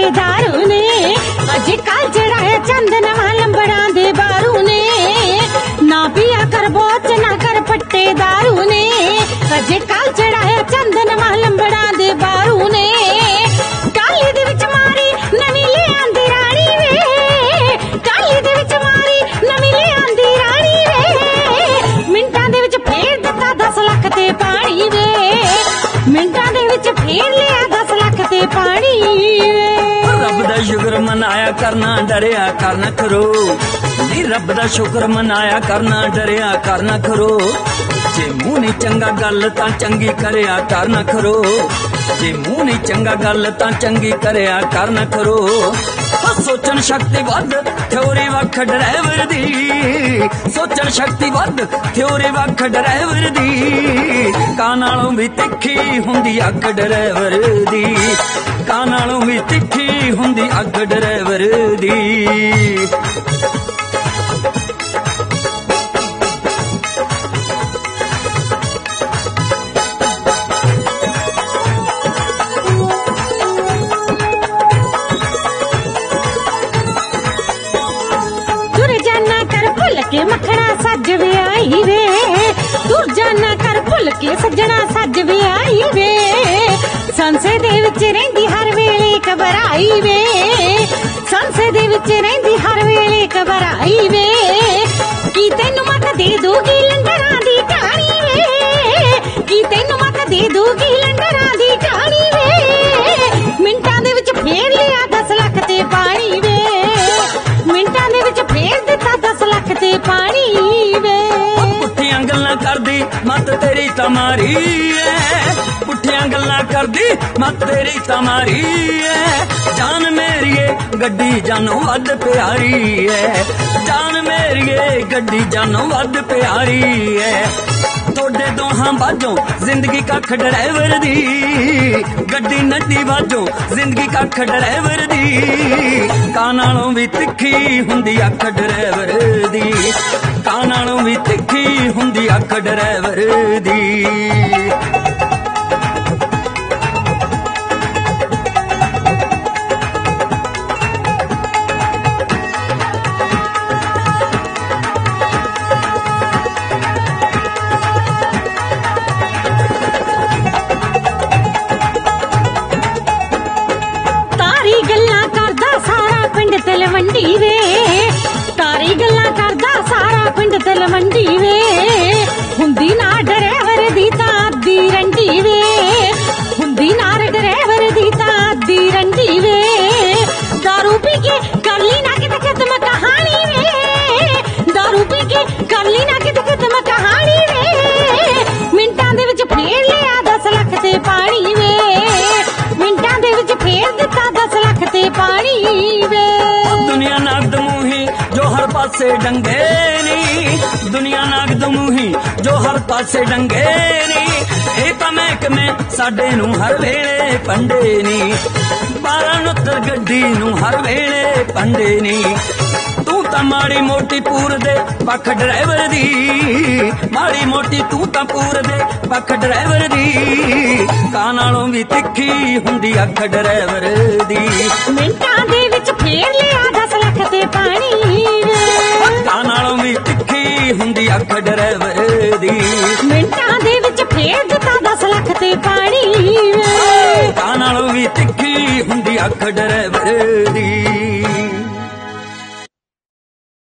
दारू ने अज कल चढ़ाया चंदन लंबड़ा दे बारू ने ना पिया कर बोच ना कर पट्टे दारू ने अज कल चढ़ाया चंदन लंबड़ा दे बारू ने काली दे विच मारी नवी ले आंदी रानी वे काली दे विच मारी नवी ले आंदी रानी वे मिंटां दे विच फेर दिता 10 लाख ते पानी वे मिंटां दे विच फेर लिया 10 लाख ते पानी रब दा शुक्र मनाया करना डरिया करना करो नी रब दा शुक्र मनाया करना डरिया करना करो जे मुंह नहीं चंगा गल तां चंगी करया करना करो जे मुंह नहीं चंगा गल तां चंगी करया करना करो सोचन शक्ति वध थ्योरी वख ड्राइवर दी सोचन शक्ति वध थ्योरी वख ड्राइवर दी कां नालों भी तिखी हुंदी अग ड्राइवर दी कां नालों भी तिखी हुंदी अग ड्राइवर दी के मखना सज वे आई वे दूर जाना कर भुल के सजना सज वे आई वे संसे दे विच रहिंदी हर वेले घबराई वे संसे दे विच रहिंदी हर वेले घबराई वे की तैनू मत दे दूगी लंडरां दी कहानी वे की तैनू मत दे दूगी लंडरां दी कहानी वे मिंटां दे विच फेर लिया 10 लाख ते पानी वे मिंटां दे विच फेर दिता 10 लाख ते पानी वे पुठियां गल्लां करदी मत तेरी तमारी पुठियां गल्लां करदी मत तेरी तमारी जान मेरीए गड्डी जानों वध प्यारी है जान मेरीए गड्डी जानों वध प्यारी है तोड़े दोहां बाजों जिंदगी कख ड्राइवर दी गड्डी नड्डी बाजों जिंदगी कख ड्राइवर दी कां नालों भी तिखी हुंदी अख ड्राइवर दी कां नालों भी तिखी हुंदी अख ड्राइवर दी तलवंडी वे तारी गल्लां करदा सारा पिंड तलवंडी वे हुंदी ना ड्राइवर दी तां अद्धी रंडी वे हुंदी ना ड्राइवर दी तां अद्धी रंडी वे दारू पी के कर ली ना किते खत्म कहानी वे दारू पी के कर ली ना किते खत्म कहानी वे मिंटां दे विच फेर लिया 10 लाख ते पानी वे मिंटां दे विच फेर दिता 10 लाख ते पानी वे दुनिया नागद मुही जो हर पासे डंगे नी दुनिया नागद मुही जो हर पासे डंगे नी ए तां महकमे साडे नूं हर वेले पंडे नी 12 नुत्तर गड्डी नूं हर वेले पंडे नी तू तां माड़ी मोटी पूर दे पख ड्राइवर दी माड़ी मोटी तू तां पूर दे पख ड्राइवर दी कां नालों भी तिखी हुंदी अख ड्राइवर दी मिंटां दे विच फेर लिया 10 लाख ते पानी कां नालों भी तिखी हुंदी अख ड्राइवर दी मिंटां दे विच फेर दिता 10 लाख ते पानी कां नालों भी तिखी हुंदी अख ड्राइवर दी